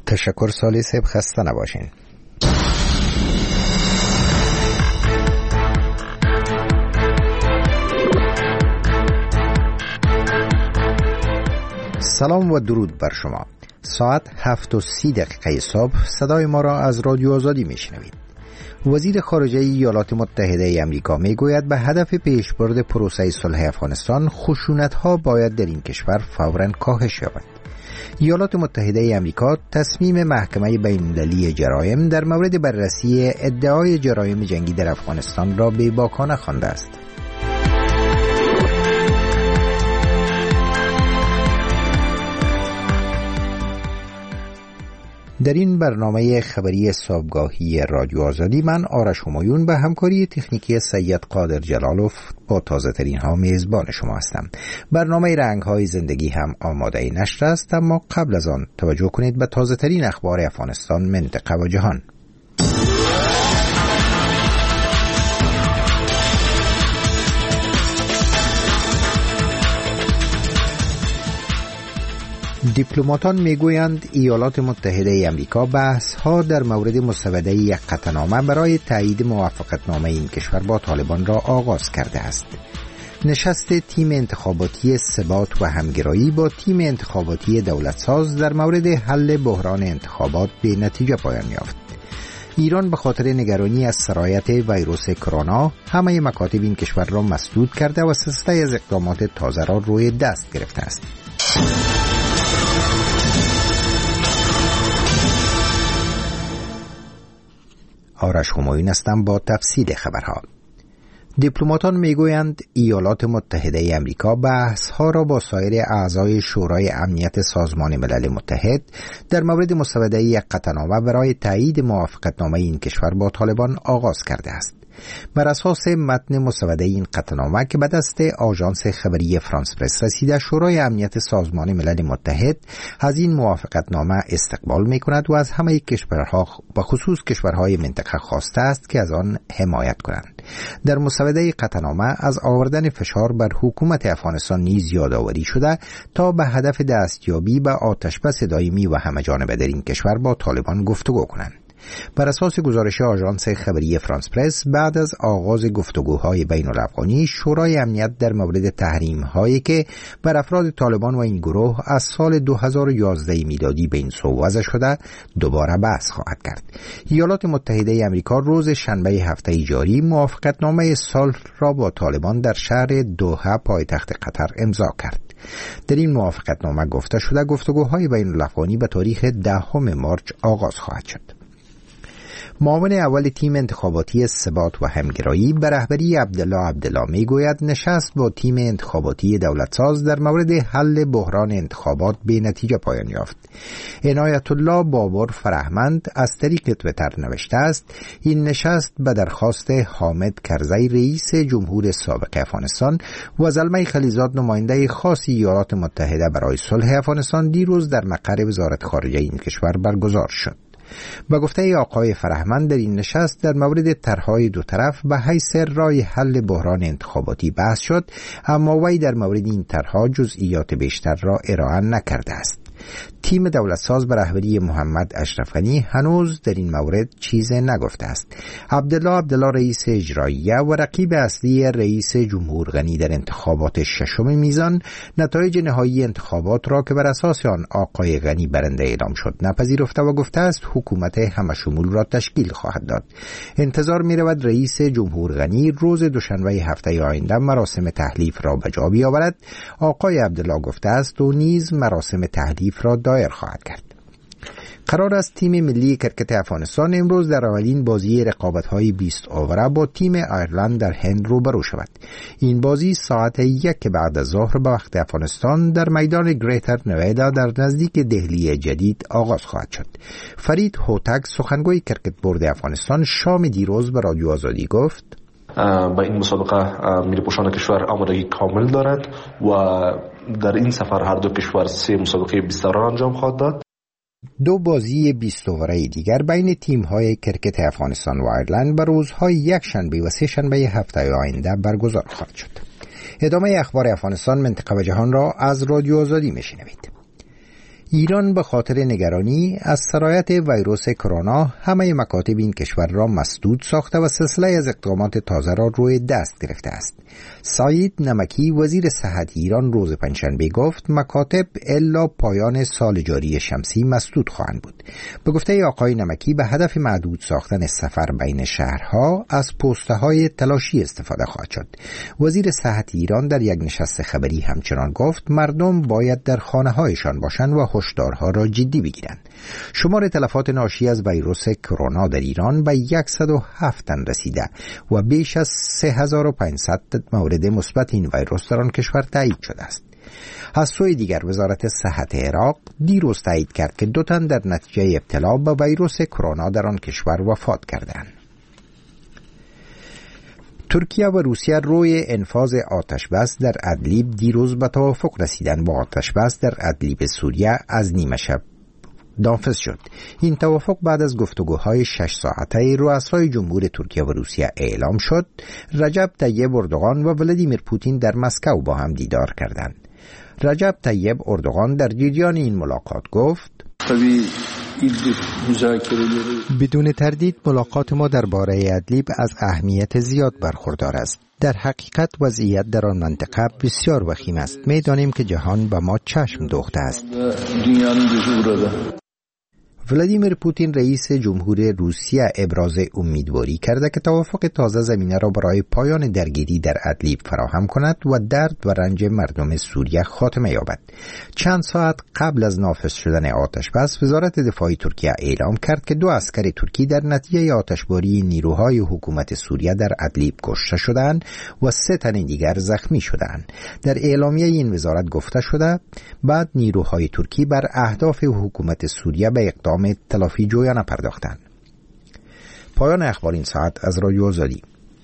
تشکر سالی صاحب، خسته نباشین. سلام و درود بر شما. ساعت 7:30 صبح صدای ما را از رادیو آزادی میشنوید. وزیر خارجه ایالات متحده آمریکا میگوید به هدف پیشبرد پروسه صلح افغانستان خشونت‌ها باید در این کشور فوراً کاهش یابد. ایالات متحده آمریکا تصمیم محکمه بین‌المللی جرایم در مورد بررسی ادعای جرایم جنگی در افغانستان را بی‌باکانه خوانده است. در این برنامه خبری صبحگاهی رادیو آزادی من آرش همایون به همکاری تکنیکی سید قادر جلالوف با تازه ترین ها میزبان شما هستم. برنامه رنگ های زندگی هم آماده نشر است، اما قبل از آن توجه کنید به تازه ترین اخبار افغانستان، منطقه و جهان. دیپلماتان میگویند ایالات متحده آمریکا بحث‌ها در مورد مسوده یک قطعنامه برای تایید موافقتنامه این کشور با طالبان را آغاز کرده است. نشست تیم انتخاباتی ثبات و همگرایی با تیم انتخاباتی دولتساز در مورد حل بحران انتخابات به نتیجه پایان یافت. ایران به خاطر نگرانی از سرایت ویروس کرونا همه مکاتب این کشور را مسدود کرده و سلسله از اقدامات تازه را روی دست گرفته است. آرش همایون هستم با تفصیل خبرها. دیپلماتان میگویند ایالات متحده آمریکا بحث‌ها را با سایر اعضای شورای امنیت سازمان ملل متحد در مورد مسوده یک قطعنامه برای تایید موافقتنامه این کشور با طالبان آغاز کرده است. بر اساس متن مسوده این قطعنامه که به دست آژانس خبری فرانس پرس رسیده، شورای امنیت سازمان ملل متحد از این موافقتنامه استقبال می‌کند و از همه کشورها و خصوص کشورهای منطقه خواسته است که از آن حمایت کنند. در مسوده قطعنامه از آوردن فشار بر حکومت افغانستان نیز یادآوری شده تا به هدف دستیابی به آتشبس دائمی و همه‌جانبه در این کشور با طالبان گفتگو کنند. بر اساس گزارش آژانس خبری فرانس پرس، بعد از آغاز گفتگوهای بین الافغانی، شورای امنیت در مورد تحریم‌هایی که بر افراد طالبان و این گروه از سال 2011 میلادی به این سو وضع شده دوباره بحث خواهد کرد. ایالات متحده آمریکا روز شنبه هفته جاری موافقتنامه صلح را با طالبان در شهر دوحه پایتخت قطر امضا کرد. در این موافقتنامه گفته شده گفتگوهای بین الافغانی به تاریخ 10 مارس آغاز خواهد شد. معاون اول تیم انتخاباتی ثبات و همگرایی به رهبری عبدالله میگوید نشست با تیم انتخاباتی دولتساز در مورد حل بحران انتخابات به نتیجه پایان یافت. عنایت الله بابر فرهمند از طریق توییتر نوشته است: این نشست به درخواست حامد کرزی رئیس جمهور سابق افغانستان و زلمه خلیزاد نماینده خاص ایالات متحده برای صلح افغانستان دیروز در مقر وزارت خارجه این کشور برگزار شد. با گفته آقای فرهمند در این نشست در مورد طرح‌های دو طرف به حیث راه حل بحران انتخاباتی بحث شد، اما وی در مورد این طرح‌ها جزئیات بیشتر را ارائه نکرده است. تیم دولتساز به رهبری محمد اشرف غنی هنوز در این مورد چیزی نگفته است. عبدالله رئیس اجراییه و رقیب اصلی رئیس جمهور غنی در انتخابات ششم میزان نتایج نهایی انتخابات را که بر اساس آن آقای غنی برنده اعلام شد نپذیرفته و گفته است حکومت همشمول را تشکیل خواهد داد. انتظار می رود رئیس جمهور غنی روز دوشنبه هفته آینده مراسم تحلیف را به جا بیاورد. آقای عبدالله گفته است او نیز مراسم تحلیف را دایر خواهد کرد. قرار است تیم ملی کرکت افغانستان امروز در اولین بازی رقابت‌های 20 اووره با تیم ایرلند در هند روبرو شود. این بازی ساعت 1 بعد از ظهر به وقت افغانستان در میدان گریتر نویدا در نزدیک دهلی جدید آغاز خواهد شد. فرید هوتک سخنگوی کرکت بورد افغانستان شام دیروز به رادیو آزادی گفت: با این مسابقه ملی پوشان کشور آمادگی کامل دارد و در این سفر هر دو کشور 3 مسابقه 20 را انجام خواهد داد. دو بازی 20 اووره‌ای دیگر بین تیم‌های کرکت افغانستان و ایرلند به روزهای یکشنبه و سه شنبه هفته آینده برگزار خواهد شد. ادامه اخبار افغانستان، منطقه و جهان را از رادیو آزادی میشنوید. ایران به خاطر نگرانی از سرایت ویروس کرونا همه مکاتب این کشور را مسدود ساخته و سلسله از اقدامات تازه را روی دست گرفته است. سعید نمکی وزیر صحت ایران روز پنجشنبه گفت مکاتب الا پایان سال جاری شمسی مسدود خواهند بود. به گفته آقای نمکی به هدف محدود ساختن سفر بین شهرها از پست‌های تلاشی استفاده خواهد شد. وزیر صحت ایران در یک نشست خبری همچنان گفت مردم باید در خانه‌هایشان باشند و هشدارها را جدی بگیرند. شمار تلفات ناشی از ویروس کرونا در ایران به 107 تن رسیده و بیش از 3500 مورد مثبت این ویروس در آن کشور تایید شده است. از سوی دیگر وزارت صحت عراق دیروز تایید کرد که 2 تن در نتیجه ابتلا به ویروس کرونا در آن کشور وفات کردند. ترکیه و روسیه روی انفاذ آتشبس در ادلیب دیروز به توافق رسیدند. با آتشبس در ادلیب سوریه از نیمه شب نافذ شد. این توافق بعد از گفتگوهای 6 ساعته رؤسای جمهور ترکیه و روسیه اعلام شد. رجب طیب اردوغان و ولادیمیر پوتین در مسکو با هم دیدار کردند. رجب طیب اردوغان در جریان این ملاقات گفت بدون تردید ملاقات ما درباره ادلیب از اهمیت زیاد برخوردار است. در حقیقت وضعیت در آن منطقه بسیار وخیم است. می‌دانیم که جهان به ما چشم دوخته است. ولادیمیر پوتین رئیس جمهور روسیه ابراز امیدواری کرده که توافق تازه زمینه را برای پایان درگیری در ادلیب فراهم کند و درد و رنج مردم سوریه خاتمه یابد. چند ساعت قبل از نافذ شدن آتشبس وزارت دفاع ترکیه اعلام کرد که 2 عسکر ترکی در نتیجه آتشباری نیروهای حکومت سوریه در ادلیب کشته شدند و 3 تن دیگر زخمی شدند. در اعلامیه این وزارت گفته شده بعد نیروهای ترکی بر اهداف حکومت سوریه به اقدام تلافی جویانه پرداختند. پایان اخبار این ساعت از رادیو آزادی.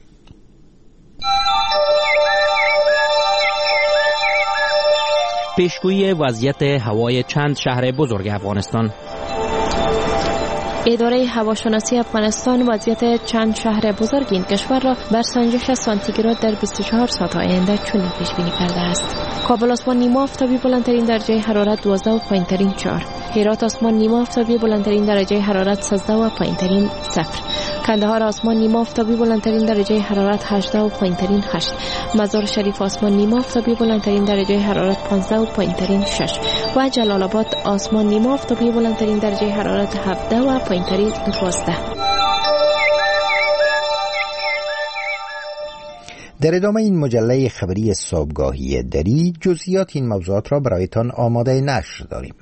پیشگویی وضعیت هوای چند شهر بزرگ افغانستان. اداره هواشناسی افغانستان وضعیت چند شهر بزرگ این کشور را بر سنجش سانتیگراد در 24 ساعت آینده چنین پیش بینی کرده است. کابل آسمان نیمه آفتابی بلندترین درجه حرارت 12 و پایینترین 4. هرات آسمان نیمه آفتابی بلندترین درجه حرارت 13 و پایینترین 0. کندهار آسمان نیمه آفتابی بلندترین درجه حرارت 18 و پایینترین 8. مزار شریف آسمان نیمه آفتابی بلندترین درجه حرارت 15 و پایینترین 6 و جلال آباد آسمان نیمه آفتابی بلندترین درجه حرارت 17 و پایینترین 12. در ادامه این مجله خبری صبحگاهی دری جزئیات این موضوعات را برایتان آماده نشر داریم.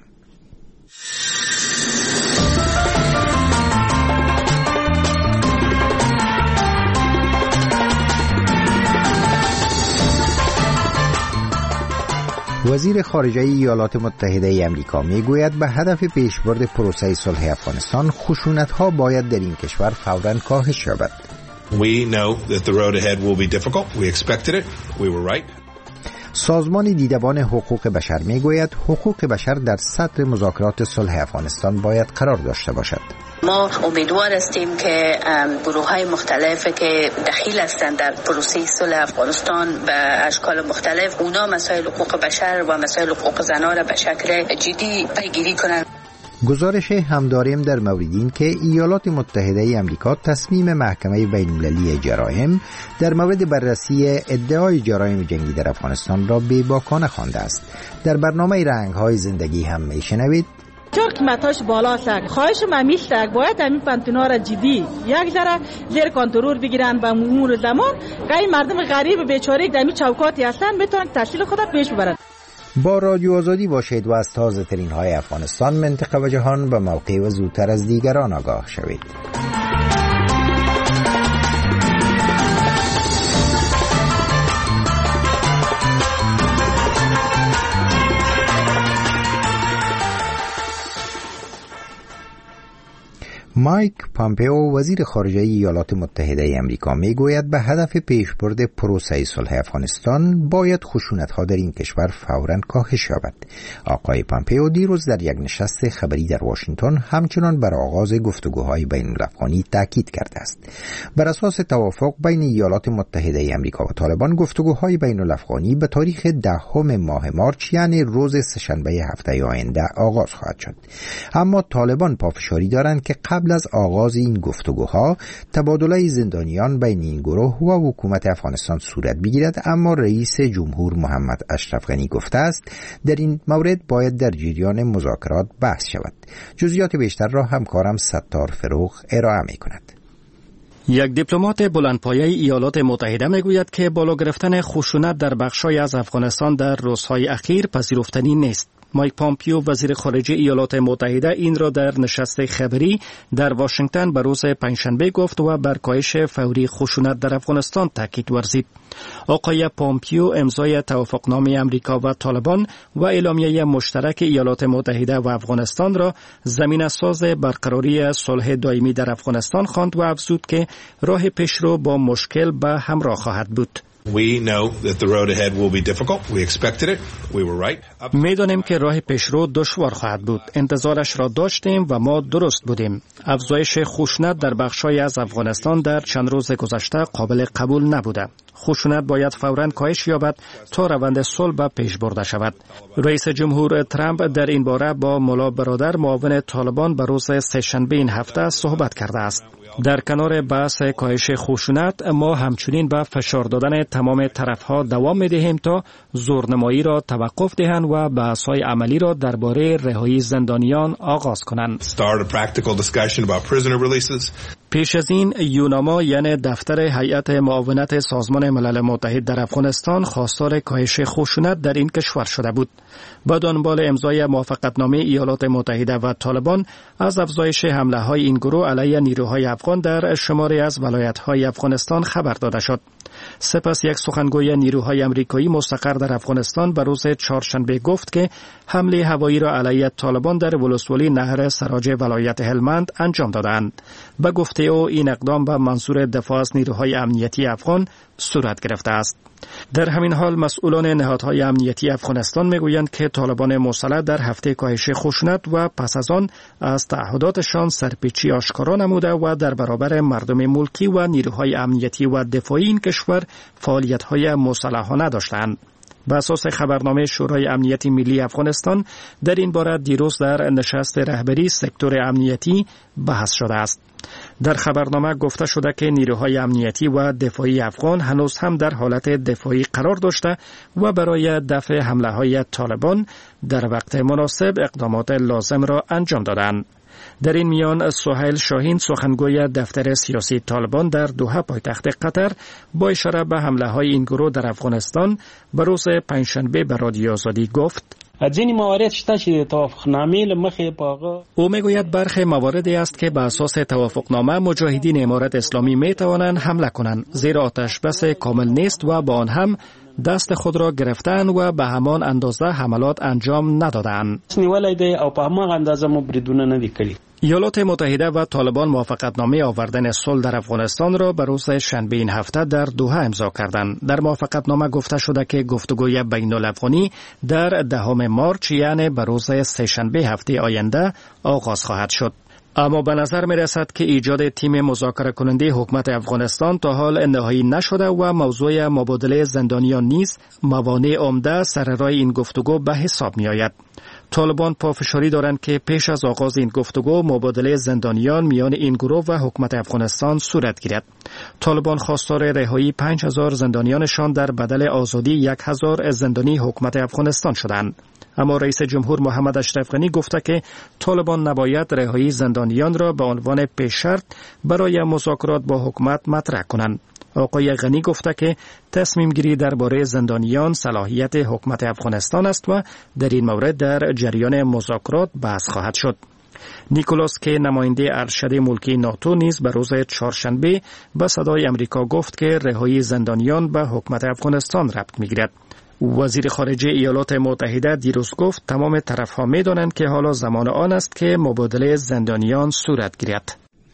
وزیر خارجه ایالات متحده آمریکا میگوید به هدف پیشبرد پروسه صلح افغانستان خشونت‌ها باید در این کشور فوراً کاهش یابد. We know that the road ahead will be difficult. We expected it. We were right. سازمان دیدبان حقوق بشر میگوید حقوق بشر در صدر مذاکرات صلح افغانستان باید قرار داشته باشد. ما امیدوار هستیم که گروه‌های مختلفی که دخیل هستند در پروسه صلح افغانستان به اشکال مختلف اونا مسائل حقوق بشر و مسائل حقوق زنان را به شکل جدی پیگیری کنند. گزارش هم داریم در مورد این که ایالات متحده آمریکا تصمیم محکمه بین‌المللی جرایم در مورد بررسی ادعای جرایم جنگی در افغانستان را بی‌باکانه خوانده است. در برنامه رنگ‌های زندگی هم میشنوید چون قیمتاش بالا است، خواهش ما میشه باید همین پانتونا را جدی یک ذره زیر کنترل بگیرن به مرور زمان که این مردم غریب بیچاره در این چوکاتی هستن بتونن تحصیل خود پیش ببرن. با رادیو آزادی باشید و از تازه ترین های افغانستان، منطقه و جهان به موقع و زودتر از دیگران آگاه شوید. مایک پامپئو وزیر خارجه ایالات متحده آمریکا میگوید به هدف پیشبرد پروسه صلح افغانستان باید خشونت‌ها در این کشور فوراً کاهش یابد. آقای پامپئو دیروز در یک نشست خبری در واشنگتن همچنان بر آغاز گفتگوهای بین‌الافغانی تاکید کرده است. بر اساس توافق بین ایالات متحده آمریکا و طالبان گفتگوهای بین‌الافغانی به تاریخ 10 ماه مارچ یعنی روز سه‌شنبه هفته آینده آغاز خواهد شد. اما طالبان پافشاری دارند که قبل از آغاز این گفتگوها تبادله زندانیان بین این گروه و حکومت افغانستان صورت بگیرد، اما رئیس جمهور محمد اشرف غنی گفته است در این مورد باید در جریان مذاکرات بحث شود. جزئیات بیشتر را همکارم ستار فروغ ارائه می‌کند. یک دیپلمات بلندپایه ایالات متحده میگوید که بالا گرفتن خشونت در بخش‌های از افغانستان در روزهای اخیر پذیرفتنی نیست. مایک پامپئو وزیر خارجه ایالات متحده این را در نشست خبری در واشنگتن به روز پنجشنبه گفت و بر کاهش فوری خشونت در افغانستان تاکید ورزید. آقای پامپئو امضای توافقنامه آمریکا و طالبان و اعلامیه مشترک ایالات متحده و افغانستان را زمینه‌ساز برقراری صلح دائمی در افغانستان خواند و افزود که راه پیشرو با مشکل به همراه خواهد بود. We know that the road ahead will be difficult. We expected it. We were right. می‌دانیم که راه پیشرو دشوار خواهد بود. انتظارش را داشتیم و ما درست بودیم. افزایش خشونت در بخش‌های از افغانستان در چند روز گذشته قابل قبول نبوده. خشونت باید فوراً کاهش یابد تا روند صلح به پیش برده شود. رئیس جمهور ترامپ در این باره با مولا برادر معاون طالبان به روز سه‌شنبه این هفته صحبت کرده است. در کنار بحث کاهش خشونت ما همچنین به فشار دادن تمام طرفها دوام می‌دهیم تا زورنمایی را توقف دهند و بحث‌های عملی را درباره رهایی زندانیان آغاز کنند. پیش از این یوناما یعنی دفتر هیئت معاونت سازمان ملل متحد در افغانستان خواستار کاهش خشونت در این کشور شده بود. با دنبال امضای موافقتنامه ایالات متحده و طالبان از افزایش حمله‌های این گروه علیه نیروهای افغان در شماری از ولایت‌های افغانستان خبر داده شد. سپس یک سخنگوی نیروهای آمریکایی مستقر در افغانستان به روز چهارشنبه گفت که حمله هوایی را علیه طالبان در ولسوالی نهر سراج ولایت هلمند انجام دادند. به گفته او این اقدام به منظور دفاع از نیروهای امنیتی افغان صورت گرفته است. در همین حال مسئولان نهادهای امنیتی افغانستان میگویند که طالبان مسلح در هفته کاهش خشونت و پس از آن از تعهداتشان سرپیچی آشکارا نموده و در برابر مردم ملکی و نیروهای امنیتی و دفاعی این کشور فعالیت‌های مسلحانه داشتند. به اساس خبرنامه شورای امنیت ملی افغانستان در این باره دیروز در نشست رهبری سکتور امنیتی بحث شده است. در خبرنامه گفته شده که نیروهای امنیتی و دفاعی افغان هنوز هم در حالت دفاعی قرار داشته و برای دفع حمله‌های طالبان در وقت مناسب اقدامات لازم را انجام دادند. در این میان سهیل شاهین سخنگوی دفتر سیاسی طالبان در دوحه پایتخت قطر با اشاره به حمله‌های این گروه در افغانستان به روز پنجشنبه به رادیو آزادی گفت ځینې موارد شته چې توافقنامې له مخې په هغه او میگوید برخی مواردی است که به اساس توافقنامه مجاهدین امارت اسلامی میتوانند حمله کنند، زیرا آتش بس کامل نیست و با آن هم دست خود را گرفتن و به همان اندازه حملات انجام ندادند. نیولای دی او په همان اندازه مو بریدونه نه دي کړي. ایالات متحده و طالبان موافقتنامه آوردن صلح در افغانستان را به روز شنبه این هفته در دوحه امضا کردند. در موافقتنامه گفته شده که گفتگوی بین‌الافغانی در 10 مارچ یعنی به روز سه‌شنبه هفته آینده آغاز خواهد شد. اما به نظر می رسد که ایجاد تیم مذاکره کننده حکومت افغانستان تا حال نهایی نشده و موضوع مبادله زندانیان نیز موانع عمده سر راه این گفتگو به حساب می آید. طالبان پافشاری دارند که پیش از آغاز این گفتگو مبادله زندانیان میان این گروه و حکومت افغانستان صورت گیرد. طالبان خواستار رهایی 5000 زندانیانشان در بدل آزادی 1000 زندانی حکومت افغانستان شدند. اما رئیس جمهور محمد اشرف غنی گفته که طالبان نباید رهایی زندانیان را به عنوان پیش شرط برای مذاکرات با حکومت مطرح کنند. آقای غنی گفته که تصمیم گیری درباره زندانیان صلاحیت حکومت افغانستان است و در این مورد در جریان مذاکرات بحث خواهد شد. نیکولاس که نماینده ارشد ملکی ناتو نیز به روز چهارشنبه به صدای آمریکا گفت که رهایی زندانیان به حکومت افغانستان ربط می‌گیرد. وزیر خارجه ایالات متحده دیروز گفت تمام طرف‌ها می‌دانند که حالا زمان آن است که مبادله زندانیان صورت گیرد.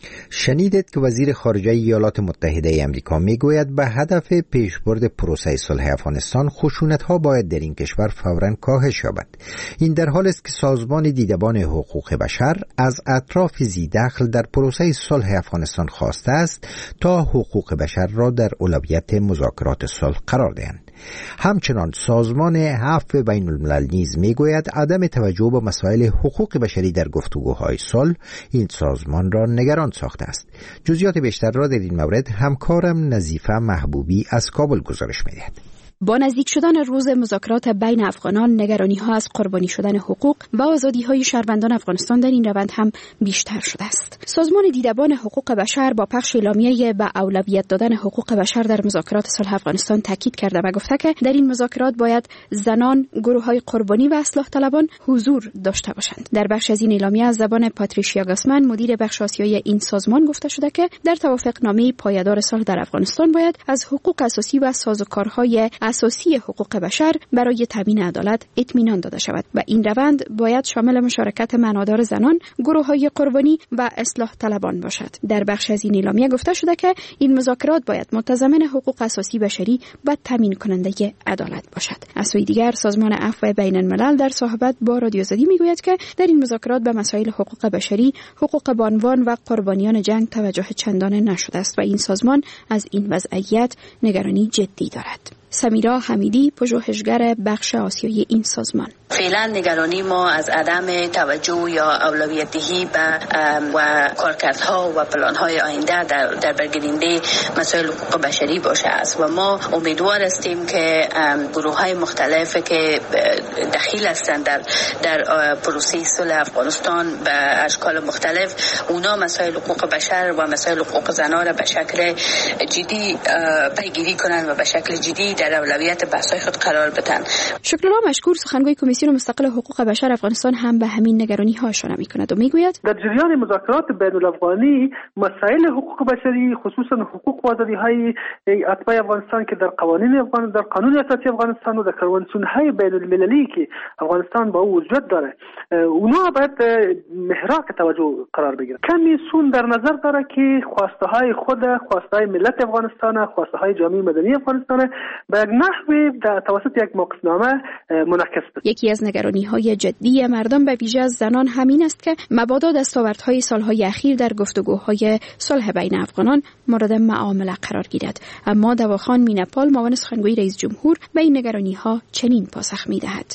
شنیدید که وزیر خارجه ایالات متحده امریکا میگوید به هدف پیشبرد پروسه صلح افغانستان خشونت‌ها باید در این کشور فوراً کاهش یابد. این در حالی است که سازمان دیدبان حقوق بشر از اطراف ذی‌دخل در پروسه صلح افغانستان خواسته است تا حقوق بشر را در اولویت مذاکرات صلح قرار دهند. همچنان سازمان عفو بین الملل نیز میگوید عدم توجه به مسائل حقوق بشری در گفتگوهای صلح این سازمان را نگران ساخته است. جزئیات بیشتر را در این مورد همکارم نظیفه محبوبی از کابل گزارش می‌دهد. با نزدیک شدن روز مذاکرات بین افغانان، نگرانی‌ها از قربانی شدن حقوق و آزادی‌های شهروندان افغانستان در این روند هم بیشتر شده است. سازمان دیدبان حقوق بشر با پخش اعلامیه به اولویت دادن حقوق بشر در مذاکرات صلح افغانستان تاکید کرده و گفته که در این مذاکرات باید زنان، گروه‌های قربانی و اصلاح طلبان حضور داشته باشند. در بخش از این اعلامیه از زبان پاتریشیا گاسمن، مدیر بخش آسیایی این سازمان گفته شده که در توافقنامه پایدار صلح در افغانستان باید از حقوق اساسی و سازوکارهای اساسی حقوق بشر برای تامین عدالت اطمینان داده شود و این روند باید شامل مشارکت معنادار زنان، گروه‌های قربانی و اصلاح طلبان باشد. در بخش از این اعلامیه گفته شده که این مذاکرات باید متضمن حقوق اساسی بشری و تامین کننده عدالت باشد. از سوی دیگر سازمان عفو بین الملل در صحبت با رادیو آزادی میگوید که در این مذاکرات به مسائل حقوق بشری، حقوق بانوان و قربانیان جنگ توجه چندانه نشده است و این سازمان از این وضعیت نگرانی جدی دارد. سمیرا حمیدی، پژوهشگر بخش آسیایی این سازمان: فعلا نگرانی ما از عدم توجه یا اولویت دهی به و کارکردها و پلان‌های آینده در برگیرنده مسائل حقوق بشری باشه است و ما امیدوار هستیم که گروه‌های مختلف که دخیل هستند در پروسه صلح افغانستان به اشکال مختلف، اونا مسائل حقوق بشر و مسائل حقوق زنان را به شکل جدی پیگیری کنند و به شکل جدی در اولویت بحث‌های خود قرار بدن. شکرالله مشکور، سخنگوی کمیسیون مستقل حقوق بشر افغانستان، هم به همین نگرانی‌ها اشاره می‌کند و میگوید در جریان مذاکرات بین‌الافغانی مسائل حقوق بشری، خصوصا حقوق و آزادی‌های اتباع افغانستان که در قوانین افغان، در قانون اساسی افغانستان و در کنوانسیون‌های بین‌المللی که افغانستان با او وجود داره، اونا باید محراق توجه قرار بگیرن. کمیسیون در نظر داره که خواسته‌های خود، خواسته‌های ملت افغانستان، خواسته‌های جامعه مدنی افغانستان به نحوی توسط یک موقفنامه منعکس بشه. یکی از نگرانی‌های جدی مردم به ویژه از زنان همین است که مبادا دستاوردهای سالهای اخیر در گفتگوهای صلح بین افغانان مورد معامله قرار گیرد. اما دواخان مینپال، معاون سخنگوی رئیس جمهور، به این نگرانی‌ها چنین پاسخ می‌دهد: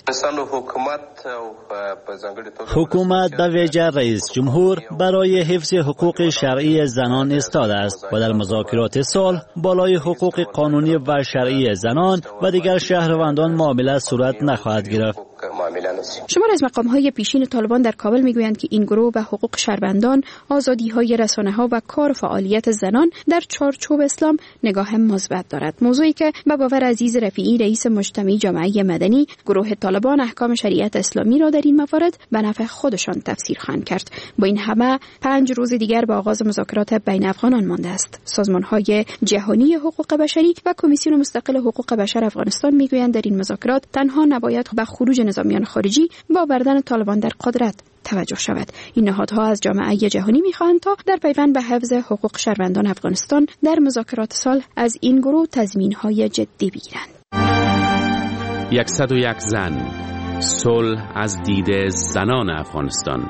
حکومت به ویژه رئیس جمهور برای حفظ حقوق شرعی زنان ایستاده است و در مذاکرات صلح بالای حقوق قانونی و شرعی زنان و دیگر شهروندان معامله صورت نخواهد گرفت. شمار از مقام‌های پیشین طالبان در کابل میگویند که این گروه به حقوق شهروندان، آزادی‌های رسانه‌ها و کار و فعالیت زنان در چارچوب اسلام نگاه مثبت دارد. موضوعی که به باور عزیز رفیعی، رئیس مجتمع جامعه مدنی، گروه طالبان احکام شریعت اسلامی را در این موارد به نفع خودشان تفسیر خواهند کرد. با این همه 5 روز دیگر به آغاز مذاکرات بین افغانان مانده است. سازمان‌های جهانی حقوق بشری و کمیسیون مستقل حقوق بشر افغانستان میگویند در این مذاکرات تنها نباید به خروج نظامیان خارجی با آوردن طالبان در قدرت توجه شود. این نهادها از جامعه جهانی می‌خواهند تا در پیوند به حفظ حقوق شهروندان افغانستان در مذاکرات صلح از این گروه تضمین‌های جدی بگیرند. 101 زن، صلح از دید زنان افغانستان.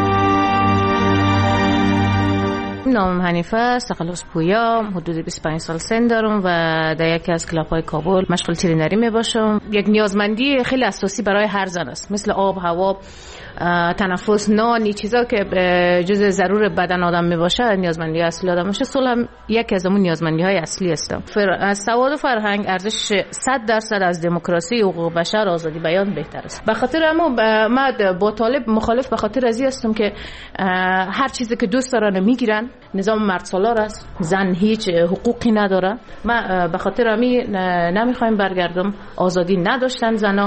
نامم حنیفه است، تخلص پویا، حدود 25 سال سن دارم و در یکی از کلاب‌های کابل مشغول ترینری میباشم. یک نیازمندی خیلی اساسی برای هر زن است، مثل آب، هوا، تنفس، نان، چیزا که جزء ضرور بدن آدم میباشه، نیازمندی اصلی آدم باشه. صلح هم یکی از اون نیازمندی‌های اصلی است. از سواد و فرهنگ ارزش 100% از دموکراسی، حقوق بشر، آزادی بیان بهتر است. به خاطر من با طالب مخالف به خاطر ازی هستم که هر چیزی که دوست دارن میگیرن. نظام مرد سالار است، زن هیچ حقوقی نداره. ما به خاطر امی نمیخوایم برگردم. آزادی نداشتن زنا.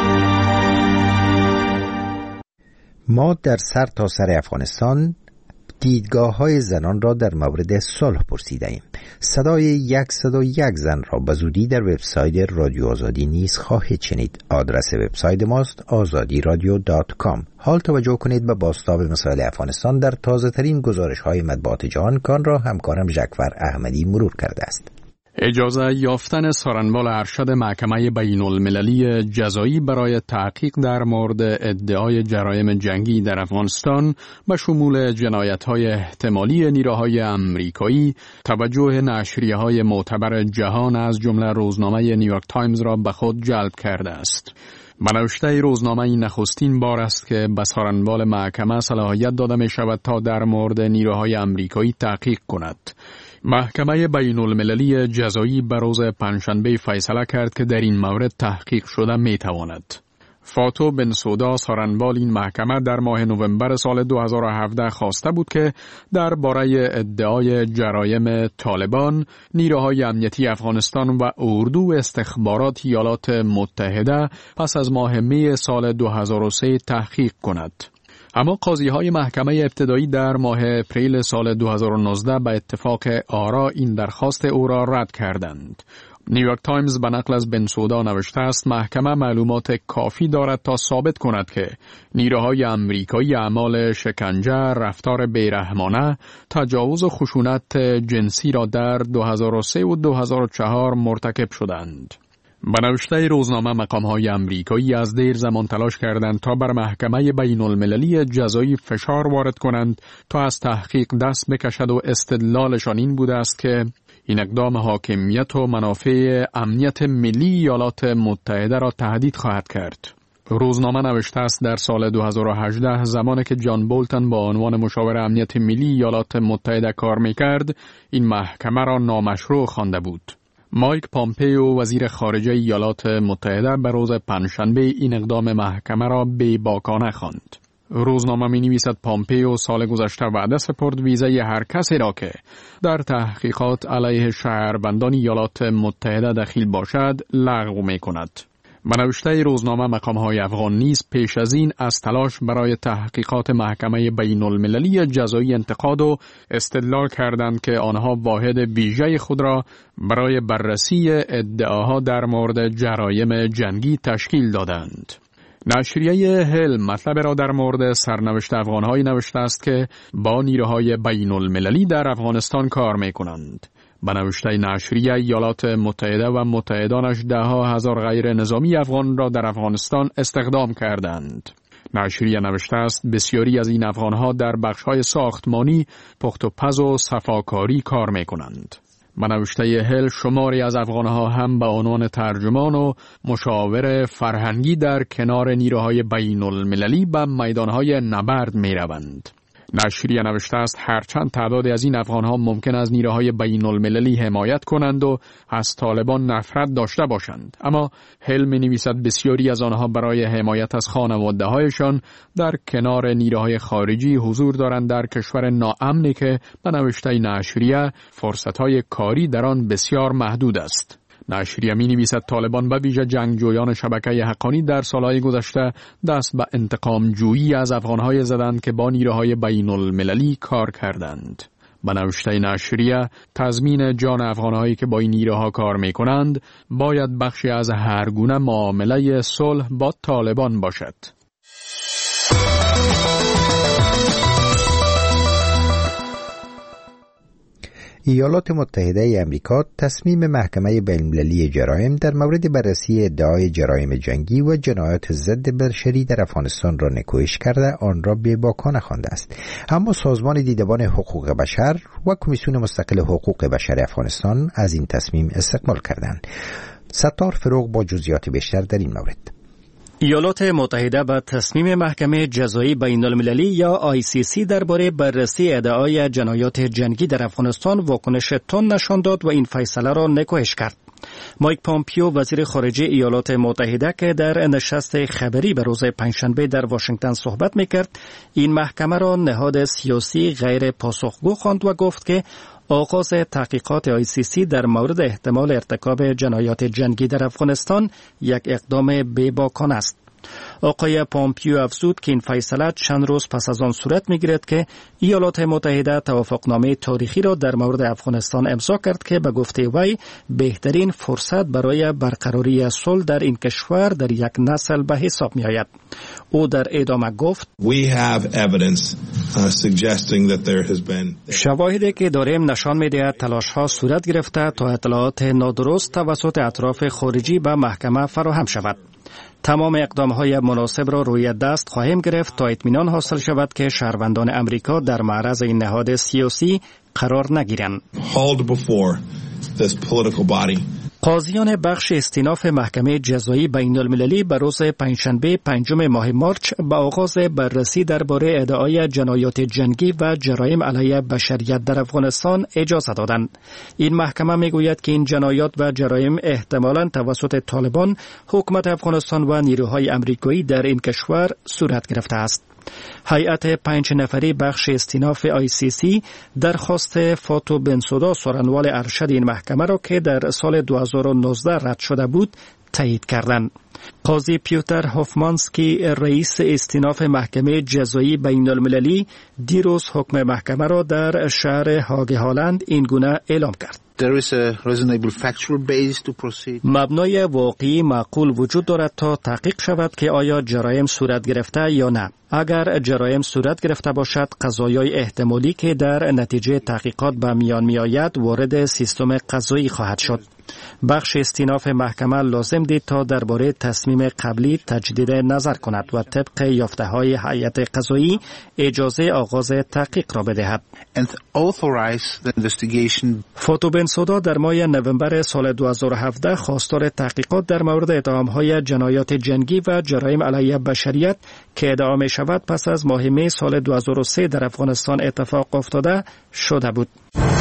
ما در سر تا سر افغانستان دیدگاه‌های زنان را در مورد صلح پرسیدیم. صدای 101 زن را به زودی در وبسایت رادیو آزادی نیز خواهید شنید. آدرس وبسایت ماست azadiradio.com. حال توجه کنید به بازتاب مسائل افغانستان در تازه‌ترین گزارش‌های مطبوعات جهان کان را همکارم ژکفر احمدی مرور کرده است. اجازه یافتن سارنوال ارشد محکمه بین المللی جزایی برای تحقیق در مورد ادعای جرایم جنگی در افغانستان به شمول جنایت‌های احتمالی نیروهای امریکایی توجه نشریه‌های معتبر جهان از جمله روزنامه نیویورک تایمز را به خود جلب کرده است. بنوشته روزنامه نخستین بار است که به سارنوال محکمه صلاحیت داده می شود تا در مورد نیروهای امریکایی تحقیق کند. محکمه بین المللی جزایی به روز پنجشنبه فیصله کرد که در این مورد تحقیق شده می تواند. فاتو بنسودا سارنوال این محکمه در ماه نوامبر سال 2017 خواسته بود که درباره ادعای جرایم طالبان، نیروهای امنیتی افغانستان و اردو استخبارات ایالات متحده پس از ماه می سال 2003 تحقیق کند. اما قاضی‌های محکمه ابتدایی در ماه اپریل سال 2019 به اتفاق آرا این درخواست او را رد کردند. نیویورک تایمز به نقل از بنسودا نوشته است محکمه معلومات کافی دارد تا ثابت کند که نیروهای امریکایی اعمال شکنجه، رفتار بیرحمانه، تجاوز و خشونت جنسی را در 2003 و 2004 مرتکب شدند. به نوشته روزنامه مقام‌های امریکایی از دیر زمان تلاش کردند تا بر محکمه بین المللی جزایی فشار وارد کنند تا از تحقیق دست بکشد و استدلالشان این بوده است که این اقدام حاکمیت و منافع امنیت ملی ایالات متحده را تهدید خواهد کرد. روزنامه نوشته است در سال 2018 زمانی که جان بولتن با عنوان مشاور امنیت ملی ایالات متحده کار می‌کرد، این محکمه را نامشروع خوانده بود. مایک پامپیو وزیر خارجه ایالات متحده به روز پنجشنبه این اقدام محکمه را بی‌باکانه خواند. روزنامه می‌نویسد پامپیو سال گذشته وعده سپرد ویزای هر کسی را که در تحقیقات علیه شهروندان ایالات متحده دخیل باشد لغو می‌کند. به نوشته روزنامه مقام‌های افغان نیز پیش از این از تلاش برای تحقیقات محکمه بین المللی جزایی انتقاد و استدلال کردند که آنها واحد ویژه خود را برای بررسی ادعاها در مورد جرایم جنگی تشکیل دادند. نشریه هل مطلب را در مورد سرنوشت افغان‌های نوشته است که با نیروهای بین المللی در افغانستان کار می‌کنند. به نوشته نشریه ایالات متحده و متحدانش ده‌ها هزار غیر نظامی افغان را در افغانستان استخدام کردند. نشریه نوشته است بسیاری از این افغان‌ها در بخش‌های ساختمانی، پخت و پز و صفاکاری کار می‌کنند. به نوشته هل شماری از افغان‌ها هم به عنوان ترجمان و مشاور فرهنگی در کنار نیروهای بین المللی به میدان‌های نبرد می‌روند. نشریه نوشته است هرچند تعدادی از این افغان‌ها ممکن است نیروهای بین المللی حمایت کنند و از طالبان نفرت داشته باشند، اما هل می‌نویسد بسیاری از آنها برای حمایت از خانواده‌هایشان در کنار نیروهای خارجی حضور دارند در کشور ناامنی که به نوشته نشریه فرصت‌های کاری در آن بسیار محدود است. نشریه می‌نویسد طالبان به ویژه جنگجویان شبکه حقانی در سالهای گذشته دست به انتقام جویی از افغان‌های زدند که با نیروهای بین المللی کار کردند. به نوشته نشریه تضمین جان افغان‌هایی که با این نیروها کار می‌کنند باید بخشی از هر گونه معامله صلح با طالبان باشد. ایالات متحده امریکا تصمیم محکمه بین‌المللی جرایم در مورد بررسی ادعای جرایم جنگی و جنایات ضد بشری در افغانستان را نکوهش کرده آن را بی‌باکانه خوانده است. اما سازمان دیدبان حقوق بشر و کمیسیون مستقل حقوق بشر افغانستان از این تصمیم استقبال کردند. ستار فروغ با جزئیات بیشتر در این مورد. ایالات متحده به تصمیم محکمه جزایی بین المللی یا ICC درباره بررسی ادعای جنایات جنگی در افغانستان واکنش تند نشان داد و این فیصله را نکوهش کرد. مایک پامپیو وزیر خارجه ایالات متحده که در نشست خبری به روز پنجشنبه در واشنگتن صحبت می‌کرد، این محکمه را نهاد سیاسی غیر پاسخگو خواند و گفت که آغاز تحقیقات ICC در مورد احتمال ارتکاب جنایات جنگی در افغانستان یک اقدام بی‌باکانه است. آقای پامپیو افزود که این فیصله چند روز پس از آن صورت می‌گیرد که ایالات متحده توافقنامه تاریخی را در مورد افغانستان امضا کرد که به گفته وی بهترین فرصت برای برقراری صلح در این کشور در یک نسل به حساب می‌آید. او در ادامه گفت شواهدی که داریم نشان می‌دهد تلاش‌ها صورت گرفته تا اطلاعات نادرست توسط اطراف خارجی به محکمه فراهم شود. تمام اقدام‌های مناسب را روی دست خواهیم گرفت تا اطمینان حاصل شود که شهروندان امریکا در معرض این نهاد سیاسی قرار نگیرند. قاضیان بخش استیناف محکمه جزایی بین المللی به روز پنجشنبه 5 ماه مارچ به آغاز بررسی درباره ادعای جنایات جنگی و جرایم علیه بشریت در افغانستان اجازه دادند. این محکمه میگوید که این جنایات و جرایم احتمالاً توسط طالبان، حکومت افغانستان و نیروهای امریکایی در این کشور صورت گرفته است. هیئت 5 نفری بخش استیناف ICC درخواست فاتو بنسودا سخنوال ارشد این محکمه را که در سال 2019 رد شده بود تایید کردند. قاضی پیوتر هوفمانسکی رئیس استیناف محکمه جزایی بین المللی دیروز حکم محکمه را در شهر هاگ هالند این گونه اعلام کرد. مبنای واقعی معقول وجود دارد تا تحقیق شود که آیا جرایم صورت گرفته یا نه. اگر جرایم صورت گرفته باشد، قضایای احتمالی که در نتیجه تحقیقات به میان می آید وارد سیستم قضایی خواهد شد. بخش استیناف محکمه لازم دید تا درباره تصمیم قبلی تجدید نظر کند و طبق یافته‌های هیئت قضایی اجازه آغاز تحقیق را بدهد. فاتو بنسودا در ماه نوامبر سال 2017 خواستار تحقیقات در مورد اتهام‌های جنایات جنگی و جرایم علیه بشریت که ادعا می شود پس از ماه می سال 2003 در افغانستان اتفاق افتاده شده بود.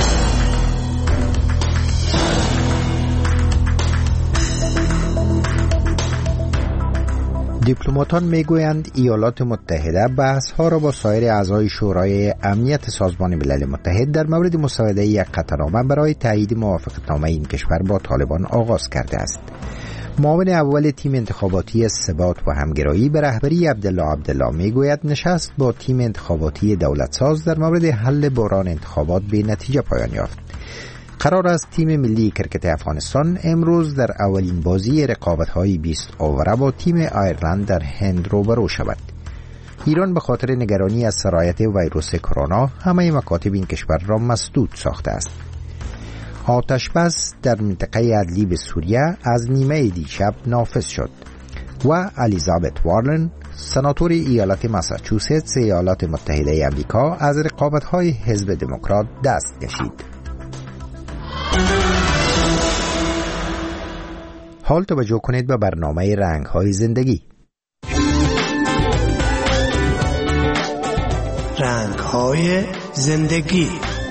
دیپلماتان میگویند ایالات متحده بحث‌ها را با سایر اعضای شورای امنیت سازمان ملل متحد در مورد مساعده یک قطعنامه برای تایید موافقتنامه این کشور با طالبان آغاز کرده است. معاون اول تیم انتخاباتی ثبات و همگرایی به رهبری عبدالله میگوید نشست با تیم انتخاباتی دولتساز در مورد حل بحران انتخابات به نتیجه پایان یافت. قرار است تیم ملی کرکت افغانستان امروز در اولین بازی رقابت‌های 20 اووره با تیم ایرلند در هند روبرو شود. ایران به خاطر نگرانی از سرایت ویروس کرونا همه مکاتب این کشور را مسدود ساخته است. آتش بس در منطقه ادلیب سوریه از نیمه دیشب نافذ شد و الیزابت وارلن سناتور ایالت ماساچوست ایالات متحده آمریکا از رقابت‌های حزب دموکرات دست کشید. حال توجه کنید به برنامه رنگ‌های زندگی. رنگ‌های زندگی.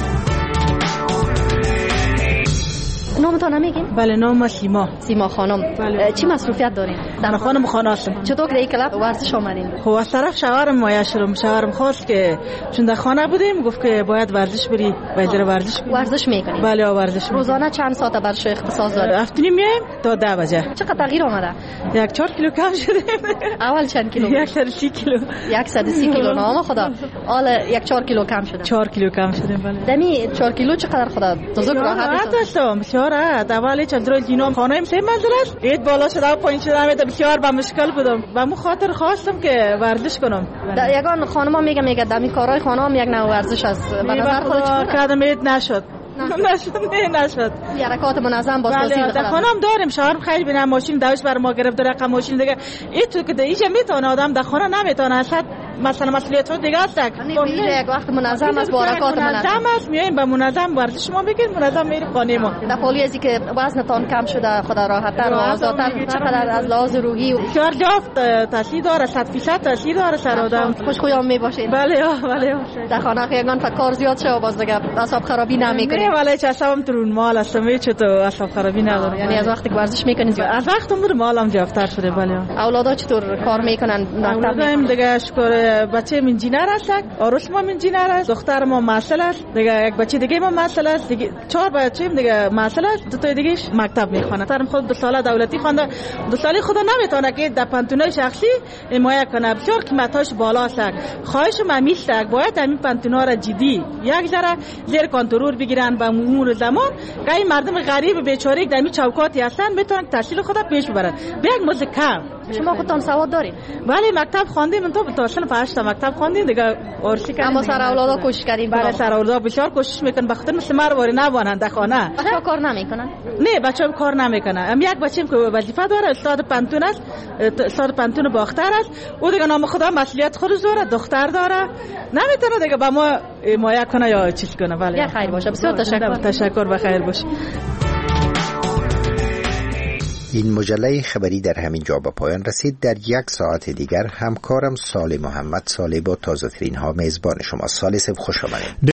نامتان نمیگین؟ بله، نام سیما خانم. بله. چی مصروفیت دارین؟ در خانم خانه‌استم. چطور که این کلاب ورزش آمدین؟ خب از طرف شوهرم خواست که چون در خانه بودیم گفت که باید ورزش بری، باید ورزش بری. ورزش میکنین؟ بله ورزش. روزانه چند ساعت ورزش اختصاص دارید؟ هفته‌نیم میایم تا 10 بجه. چقدر تغییر آمده؟ 4 کیلو کم شدیم. اول چند کیلو؟ 130 کیلو. 130 کیلو نام خدا. حالا 4 کیلو کم شده. 4 کیلو کم شدیم. بله. دمی 4 کیلو چقدر خدا بزرگ راحت هستم. بسیار راحت. اول چندرال جینام خانه‌ام 3 منزل است. اید بالا شده و پایین شده بسیار با مشکل بودم. با مو خاطر خواستم که ورزش کنم. یگان خانم‌ها میگه دمی کارهای خانم یک نوع ورزش است. به نظر خودت چطور؟ کردم نشد. نشد. حرکات منظم باز توصیل در خانم داریم. شوهرم خیلی بنا ماشین دوش بر ما گرفت، رقم ماشین دیگه این تو که اینجا میتونه آدم در خانه نمیتونه اصلا مثلا مسئولیت دیگه است. یک وقت منظم است با حرکات منظم است. میایم به منظم ورزش ما بگیر، منظم میریم خانه ما. در حالی ازی که وزنتان کم شده، خدا راحت‌تر و آزادتر، چقدر از لحاظ روحی بسیار جفت تاثیر داره، 100% تاثیر داره سر آدم. خوشخویان میباشید؟ بله. در خانه یگان کار زیاد شه باز دیگه اعصاب خرابی نمیکنید؟ ولی اعصابم ترون مال است، چطور اعصاب خرابی نداره. یعنی از وقتی ورزش میکنید؟ از وقتی مالم جفتر شده. بله. اولادا چطور کار میکنن؟ اولادم دیگه شکر بچه انجینر است، عروس ما انجینر است، دختر ما معسل است، دیگه یک بچه دیگه ما معسل است، دیگه 4 بچه دیگه معسل است، 2 تا دیگهش مکتب میخونه. ترم خود 2 ساله دولتی خوانده، 2 ساله خود نمیتونه که در پانتونای شخصی حمایت کنه. بسیار قیمتاش بالا است. خواهش ما میشه باید همین پانتونا را جدی یک ذره زیر کنترل بگیرن به مرور زمان که این مردم غریب بیچاره در این چوکاتی هستن بتونن تحصیل خود پیش ببرن. به یک مزد کم. شما خودتان سواد دارید؟ بله مکتب خواندیم، من تا صنف 8 مکتب خواندیم دیگه. ارسی کردیم. اما سر اولادا کوشش کردیم. بله سر اولادا بسیار کوشش میکنن به خاطر مثل مرواری نبانند در خانه. بچه‌ها کار نمیکنن؟ نه بچه‌ها کار نمیکنن. هم یک بچه‌م که وظیفه داره، استاد پانتون است، استاد پانتون باختر است. او دیگه نام خدا مسئولیت خود داره، دختر داره. نمیتونه دیگه با ما حمایت کنه یا چیز کنه. بله. یا خیر باشه. بسیار تشکر. تشکر، بخیر باشه. این مجله خبری در همین جا به پایان رسید. در 1 ساعت دیگر همکارم صالح محمد صالح با تازه ترین ها میزبان شما. صالح صاحب خوش آمدید.